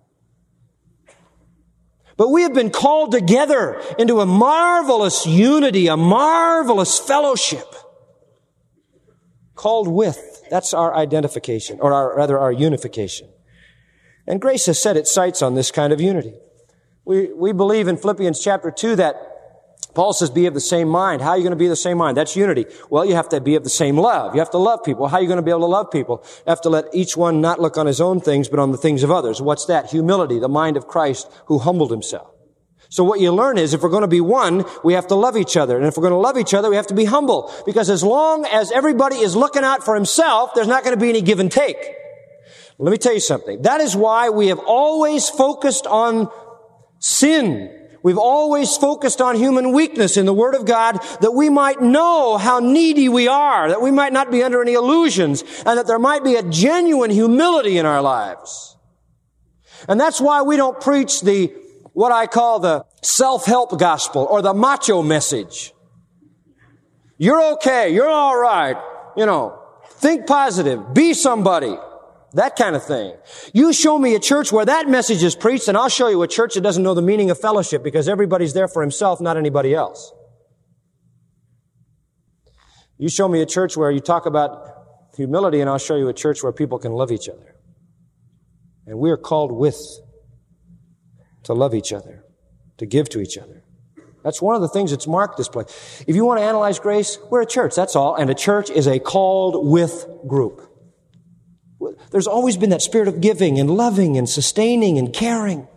But we have been called together into a marvelous unity, a marvelous fellowship. Called with. That's our identification, or our unification. And Grace has set its sights on this kind of unity. We believe in Philippians chapter 2 that Paul says, be of the same mind. How are you going to be of the same mind? That's unity. Well, you have to be of the same love. You have to love people. How are you going to be able to love people? You have to let each one not look on his own things, but on the things of others. What's that? Humility, the mind of Christ who humbled himself. So what you learn is if we're going to be one, we have to love each other. And if we're going to love each other, we have to be humble. Because as long as everybody is looking out for himself, there's not going to be any give and take. Let me tell you something. That is why we have always focused on sin. We've always focused on human weakness in the Word of God, that we might know how needy we are, that we might not be under any illusions, and that there might be a genuine humility in our lives. And that's why we don't preach what I call the self-help gospel or the macho message. You're okay. You're all right. Think positive. Be somebody. That kind of thing. You show me a church where that message is preached, and I'll show you a church that doesn't know the meaning of fellowship, because everybody's there for himself, not anybody else. You show me a church where you talk about humility, and I'll show you a church where people can love each other. And we are called to love each other, to give to each other. That's one of the things that's marked this place. If you want to analyze grace, we're a church, that's all. And a church is a called with group. There's always been that spirit of giving and loving and sustaining and caring.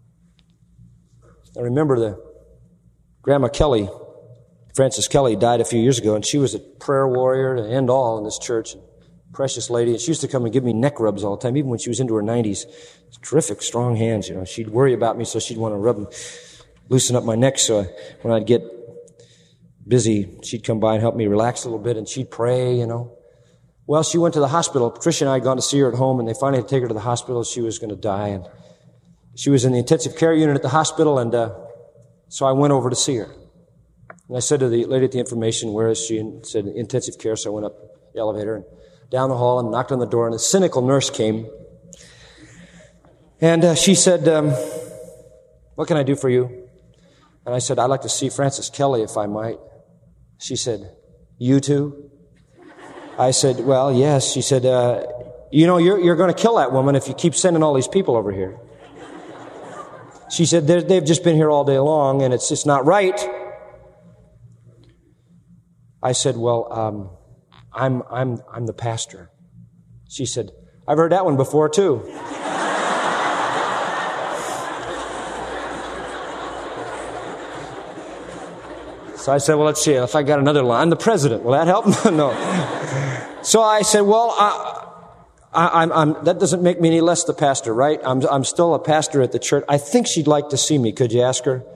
I remember the Grandma Kelly, Frances Kelly, died a few years ago, and she was a prayer warrior to end all in this church. Precious lady. And she used to come and give me neck rubs all the time, even when she was into her 90s. Terrific, strong hands, She'd worry about me, so she'd want to rub them, loosen up my neck. So when I'd get busy, she'd come by and help me relax a little bit, and she'd pray, Well, she went to the hospital. Patricia and I had gone to see her at home, and they finally had to take her to the hospital. She was going to die, and she was in the intensive care unit at the hospital, and so I went over to see her. And I said to the lady at the information, where is she? And said, intensive care. So I went up the elevator and down the hall and knocked on the door, and a cynical nurse came. And she said, what can I do for you? And I said, I'd like to see Frances Kelly, if I might. She said, you too? I said, well, yes. She said, you're going to kill that woman if you keep sending all these people over here. She said, they've just been here all day long, and it's just not right. I said, well, I'm the pastor. She said, I've heard that one before too. So I said, well, let's see if I got another line. I'm the president. Will that help? No. So I said, well, that doesn't make me any less the pastor, right? I'm still a pastor at the church. I think she'd like to see me. Could you ask her?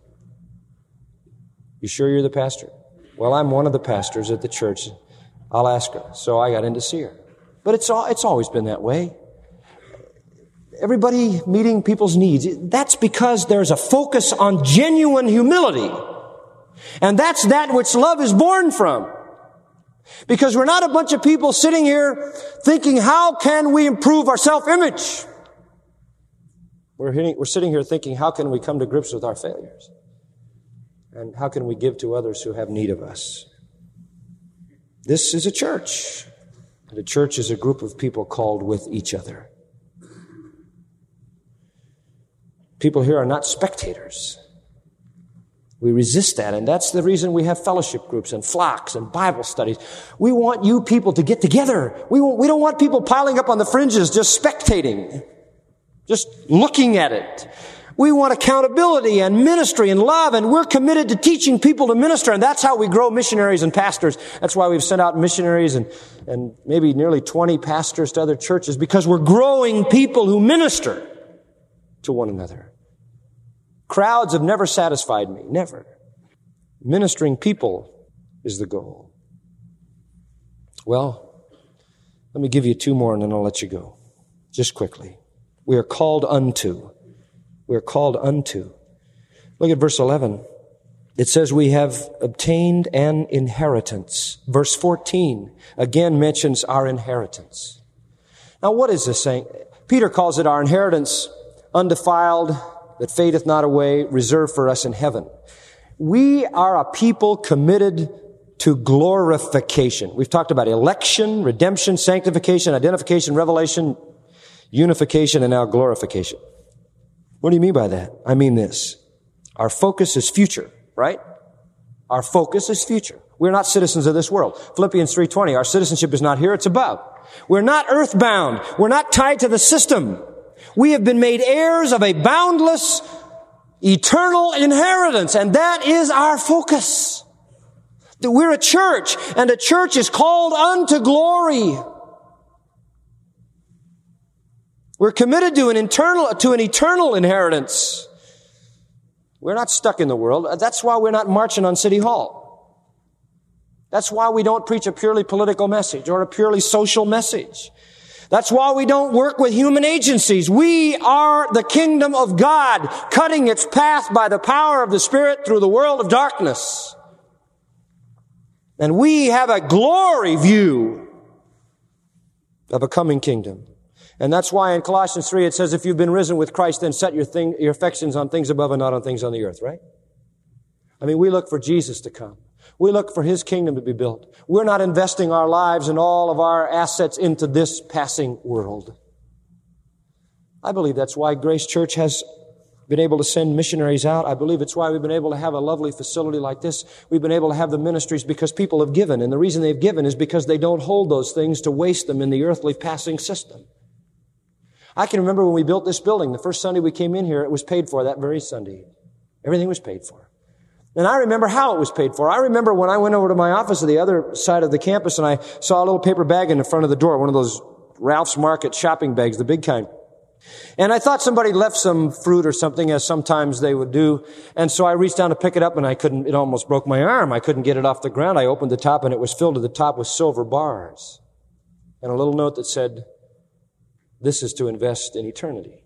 You sure you're the pastor? Well, I'm one of the pastors at the church. I'll ask her. So I got in to see her. But it's always been that way. Everybody meeting people's needs. That's because there's a focus on genuine humility. And that's that which love is born from. Because we're not a bunch of people sitting here thinking, how can we improve our self-image? We're sitting here thinking, how can we come to grips with our failures? And how can we give to others who have need of us? This is a church. And a church is a group of people called with each other. People here are not spectators. We resist that, and that's the reason we have fellowship groups and flocks and Bible studies. We want you people to get together. We don't want people piling up on the fringes just spectating, just looking at it. We want accountability and ministry and love, and we're committed to teaching people to minister, and that's how we grow missionaries and pastors. That's why we've sent out missionaries and maybe nearly 20 pastors to other churches, because we're growing people who minister to one another. Crowds have never satisfied me. Never. Ministering people is the goal. Well, let me give you two more and then I'll let you go. Just quickly. We are called unto. We are called unto. Look at verse 11. It says we have obtained an inheritance. Verse 14 again mentions our inheritance. Now what is this saying? Peter calls it our inheritance, undefiled, that fadeth not away, reserved for us in heaven. We are a people committed to glorification. We've talked about election, redemption, sanctification, identification, revelation, unification, and now glorification. What do you mean by that? I mean this. Our focus is future, right? Our focus is future. We're not citizens of this world. Philippians 3:20, our citizenship is not here, it's above. We're not earthbound. We're not tied to the system. We have been made heirs of a boundless, eternal inheritance, and that is our focus. That we're a church, and a church is called unto glory. We're committed to an eternal inheritance. We're not stuck in the world. That's why we're not marching on City Hall. That's why we don't preach a purely political message or a purely social message. That's why we don't work with human agencies. We are the kingdom of God, cutting its path by the power of the Spirit through the world of darkness. And we have a glory view of a coming kingdom. And that's why in Colossians 3 it says, if you've been risen with Christ, then set your affections on things above and not on things on the earth, right? I mean, we look for Jesus to come. We look for His kingdom to be built. We're not investing our lives and all of our assets into this passing world. I believe that's why Grace Church has been able to send missionaries out. I believe it's why we've been able to have a lovely facility like this. We've been able to have the ministries because people have given. And the reason they've given is because they don't hold those things to waste them in the earthly passing system. I can remember when we built this building, the first Sunday we came in here, it was paid for that very Sunday. Everything was paid for. And I remember how it was paid for. I remember when I went over to my office at the other side of the campus and I saw a little paper bag in the front of the door, one of those Ralph's Market shopping bags, the big kind. And I thought somebody left some fruit or something, as sometimes they would do. And so I reached down to pick it up and it almost broke my arm. I couldn't get it off the ground. I opened the top and it was filled to the top with silver bars. And a little note that said, "This is to invest in eternity."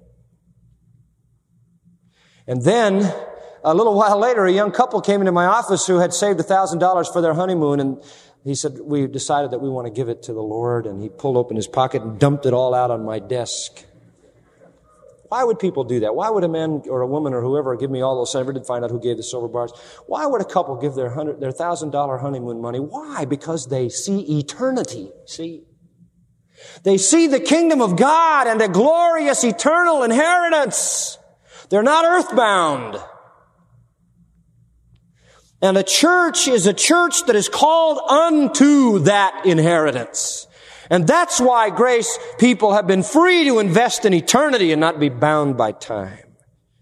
And then, a little while later, a young couple came into my office who had saved $1,000 for their honeymoon, and he said, "We decided that we want to give it to the Lord," and he pulled open his pocket and dumped it all out on my desk. Why would people do that? Why would a man or a woman or whoever give me all those? I never did find out who gave the silver bars. Why would a couple give their $1,000 honeymoon money? Why? Because they see eternity. See? They see the kingdom of God and a glorious eternal inheritance. They're not earthbound. And a church is a church that is called unto that inheritance. And that's why Grace people have been free to invest in eternity and not be bound by time.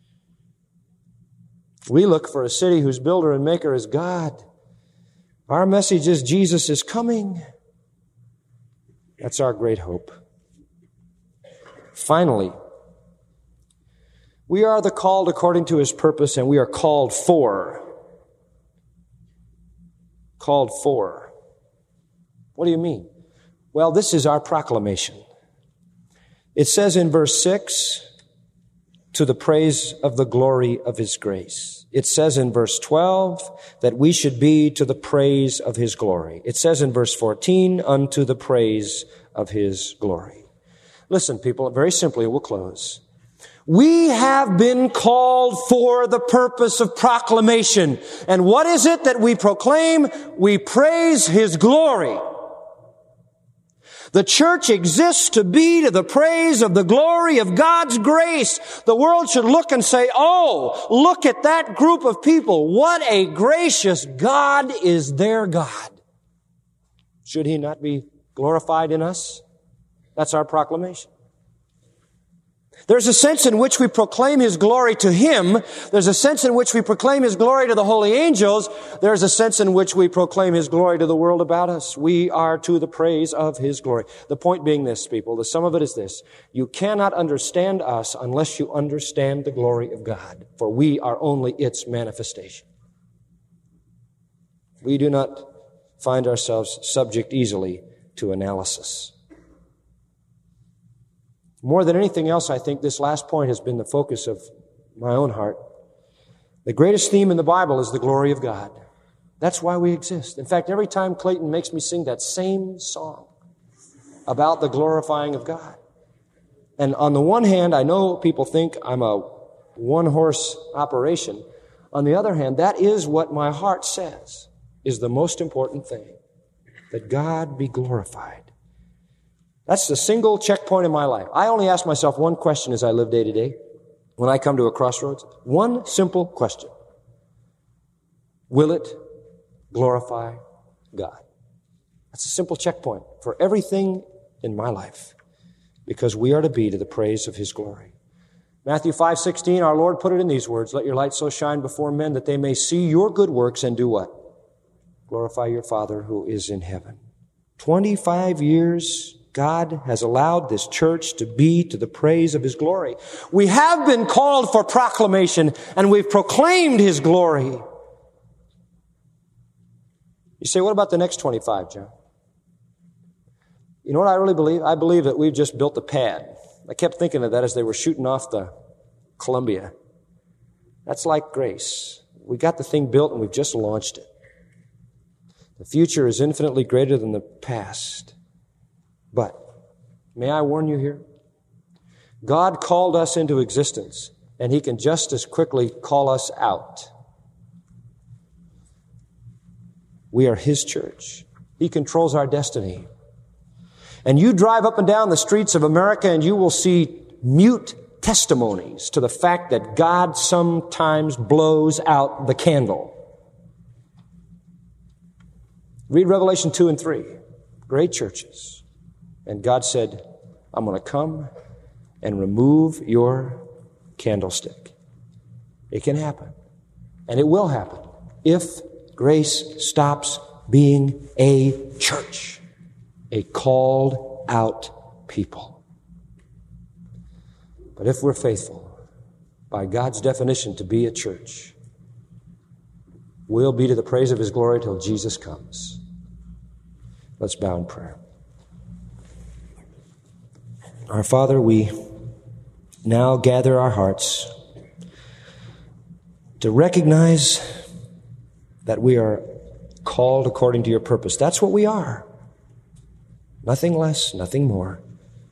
We look for a city whose builder and maker is God. Our message is Jesus is coming. That's our great hope. Finally, we are the called according to His purpose, and we are called for. Called for. What do you mean? Well, this is our proclamation. It says in verse 6, to the praise of the glory of His grace. It says in verse 12 that we should be to the praise of His glory. It says in verse 14, unto the praise of His glory. Listen, people, very simply, we'll close. We have been called for the purpose of proclamation. And what is it that we proclaim? We praise His glory. The church exists to be to the praise of the glory of God's grace. The world should look and say, "Oh, look at that group of people. What a gracious God is their God." Should He not be glorified in us? That's our proclamation. There's a sense in which we proclaim His glory to Him. There's a sense in which we proclaim His glory to the holy angels. There's a sense in which we proclaim His glory to the world about us. We are to the praise of His glory. The point being this, people, the sum of it is this. You cannot understand us unless you understand the glory of God, for we are only its manifestation. We do not find ourselves subject easily to analysis. More than anything else, I think this last point has been the focus of my own heart. The greatest theme in the Bible is the glory of God. That's why we exist. In fact, every time Clayton makes me sing that same song about the glorifying of God. And on the one hand, I know people think I'm a one-horse operation. On the other hand, that is what my heart says is the most important thing, that God be glorified. That's the single checkpoint in my life. I only ask myself one question as I live day to day. When I come to a crossroads, one simple question. Will it glorify God? That's a simple checkpoint for everything in my life, because we are to be to the praise of His glory. Matthew 5:16, our Lord put it in these words, "Let your light so shine before men that they may see your good works and do what? Glorify your Father who is in heaven." 25 years God has allowed this church to be to the praise of His glory. We have been called for proclamation, and we've proclaimed His glory. You say, what about the next 25, John? You know what I really believe? I believe that we've just built the pad. I kept thinking of that as they were shooting off the Columbia. That's like grace. We got the thing built and we've just launched it. The future is infinitely greater than the past. But, may I warn you here? God called us into existence, and He can just as quickly call us out. We are His church. He controls our destiny. And you drive up and down the streets of America and you will see mute testimonies to the fact that God sometimes blows out the candle. Read Revelation 2 and 3. Great churches. And God said, I'm going to come and remove your candlestick. It can happen. And it will happen if Grace stops being a church. A called out people. But if we're faithful, by God's definition to be a church, we'll be to the praise of His glory till Jesus comes. Let's bow in prayer. Our Father, we now gather our hearts to recognize that we are called according to Your purpose. That's what we are. Nothing less, nothing more.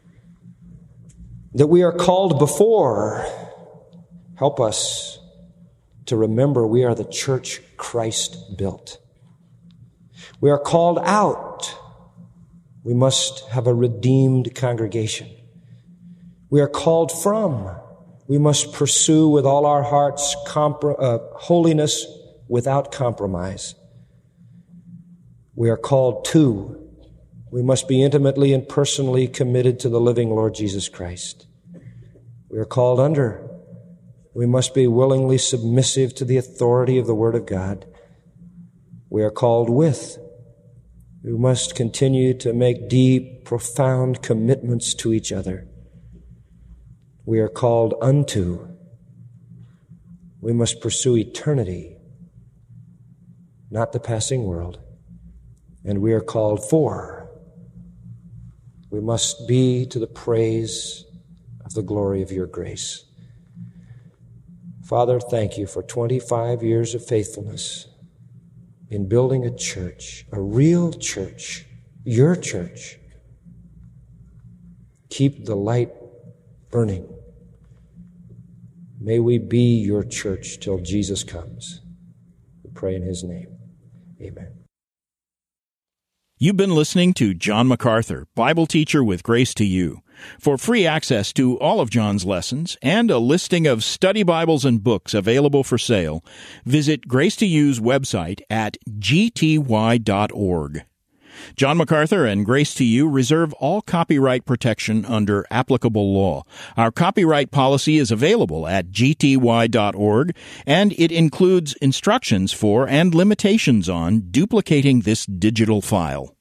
That we are called before. Help us to remember we are the church Christ built. We are called out. We must have a redeemed congregation. We are called from. We must pursue with all our hearts holiness without compromise. We are called to. We must be intimately and personally committed to the living Lord Jesus Christ. We are called under. We must be willingly submissive to the authority of the Word of God. We are called with. We must continue to make deep, profound commitments to each other. We are called unto. We must pursue eternity, not the passing world. And we are called for. We must be to the praise of the glory of Your grace. Father, thank You for 25 years of faithfulness in building a church, a real church, Your church. Keep the light burning. May we be Your church till Jesus comes. We pray in His name. Amen. You've been listening to John MacArthur, Bible teacher with Grace to You. For free access to all of John's lessons and a listing of study Bibles and books available for sale, visit Grace to You's website at gty.org. John MacArthur and Grace to You reserve all copyright protection under applicable law. Our copyright policy is available at gty.org, and it includes instructions for and limitations on duplicating this digital file.